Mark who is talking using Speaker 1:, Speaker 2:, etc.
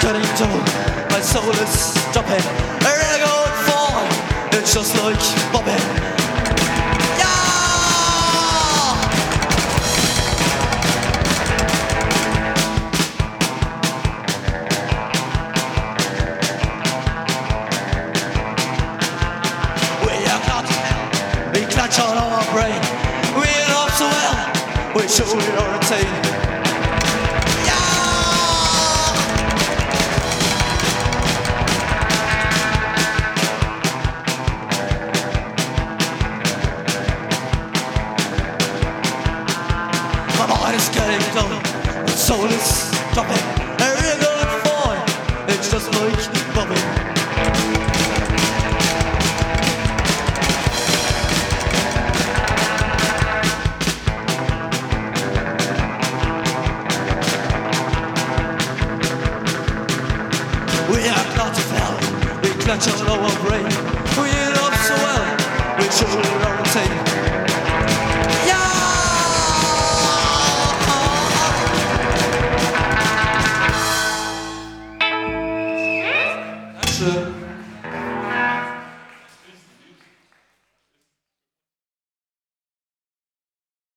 Speaker 1: getting dull, my soul is stopping. I really going for it's just like bobbing. Yeah! We are not hell, we clutch on our brain. We are not so well, we surely are attained. It's getting dull, my soul is stopping. I really going for it's just like bobbing. We are caught of hell, we clutch on our brain. We love so well, we surely are attained.